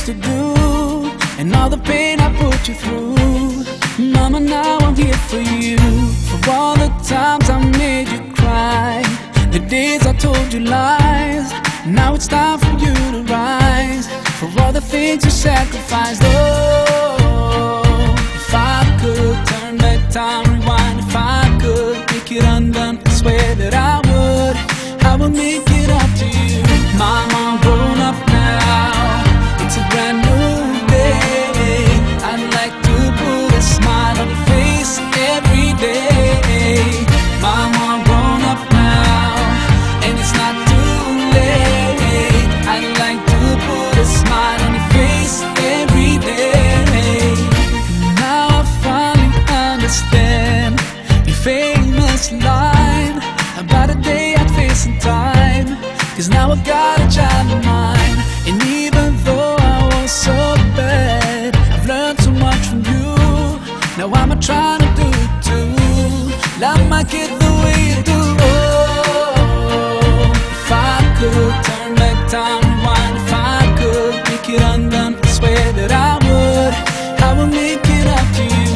used to do, and all the pain I put you through. Mama, now I'm here for you. For all the times I made you cry, the days I told you lies. Now it's time for you to rise. For all the things you sacrificed. Oh, if I could turn back time, rewind. If I could make it undone, I swear that I would. I would make it up to you. Mama, I'm grown up now. It's a brand new day. I'd like to put a smile on your face every day. Mama, I'm grown up now, and it's not too late. I'd like to put a smile on your face every day. Now I finally understand your famous line about a day I'd face in time. 'Cause now I've got a child of mine, and even though I was so bad, I've learned so much from you. Now I'm trying to do it too. Love my kid the way you do. Oh, if I could turn back time, rewind. If I could make it undone, I swear that I would. I would make it up to you.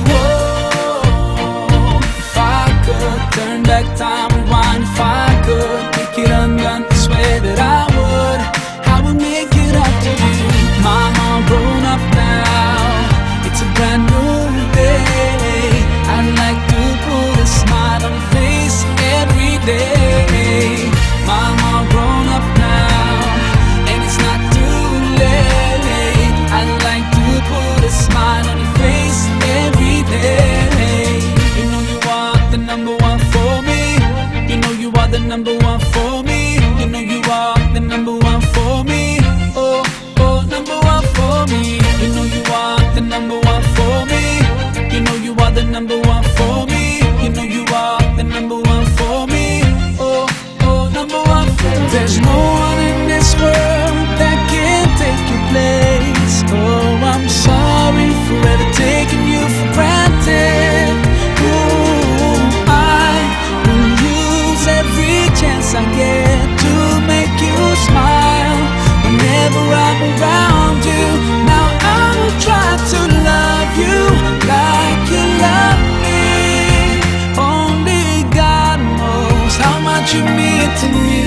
Oh, if I could turn back time, rewind. If I could make it undone, I swear that I would. I would make it up to you. Mama, I'm grown up now. It's a brand new day. I'd like to put a smile on your face every day. Mama, I'm grown up now, and it's not too late. I'd like to put a smile on your face every day. You know you are the number one for me. You know you are the number one for me. You know you are the number one for me. Oh, oh, number one for me. You know you are the number one for me. You know you are the number one for me. You know you are the number one for me. Oh, oh, number one for me. There's no one in this world that can take your place. Oh, I'm sorry for ever taking you for granted. Ooh, I will use every chance I get to make you smile whenever I'm around you. Now I will try to love you like you love me. Only God knows how much you mean to me.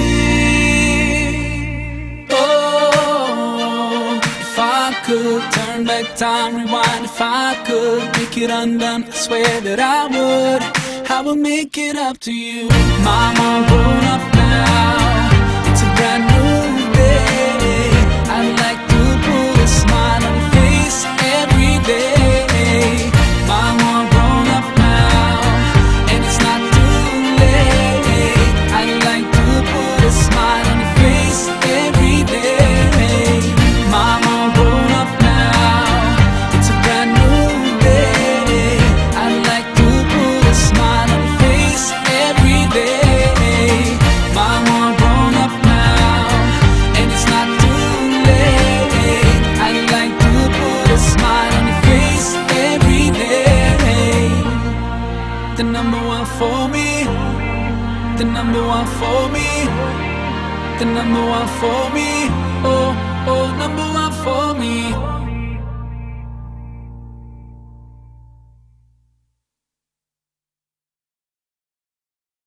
Oh, if I could turn back time, rewind. If I could make it undone, I swear that I would. I will make it up to you. Mama, I'm grown up now. It's a brand new day. I'd like to put a smile on your face every day. Mama, I'm grown up now, and it's not too late. I'd like to put a smile on your face every day. Mama, I'm grown up now. It's a brand new day. I'd like to put a smile on your face every day. Mama, I'm grown up now, and it's not too late. I'd like to put a smile on your face every day. The number one for me. The number one for me. The number one for me.